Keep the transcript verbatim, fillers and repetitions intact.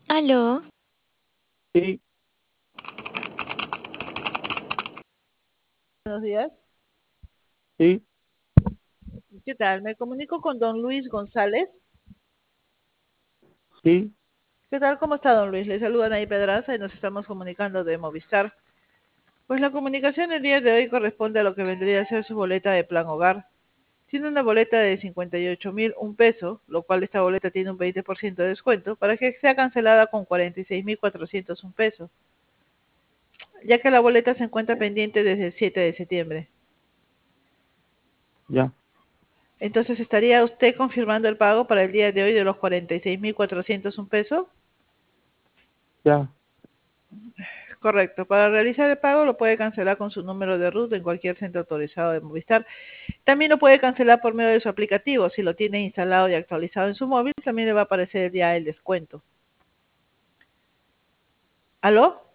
Aló, Sí, Buenos días. sí, ¿Qué tal? Me comunico con don Luis González. sí, ¿Qué tal? ¿Cómo está don Luis? Le saludan ahí Pedraza y nos estamos comunicando de Movistar. Pues la comunicación el día de hoy corresponde a lo que vendría a ser su boleta de plan hogar. Tiene una boleta de cincuenta y ocho mil un peso, lo cual esta boleta tiene un veinte por ciento de descuento, para que sea cancelada con cuarenta y seis mil cuatrocientos un peso, ya que la boleta se encuentra pendiente desde el siete de septiembre. ya, Entonces, ¿estaría usted confirmando el pago para el día de hoy de los cuarenta y seis mil cuatrocientos un peso? ya, Correcto. Para realizar el pago lo puede cancelar con su número de RUT en cualquier centro autorizado de Movistar. También lo puede cancelar por medio de su aplicativo. Si lo tiene instalado y actualizado en su móvil, también le va a aparecer ya el descuento. ¿Aló?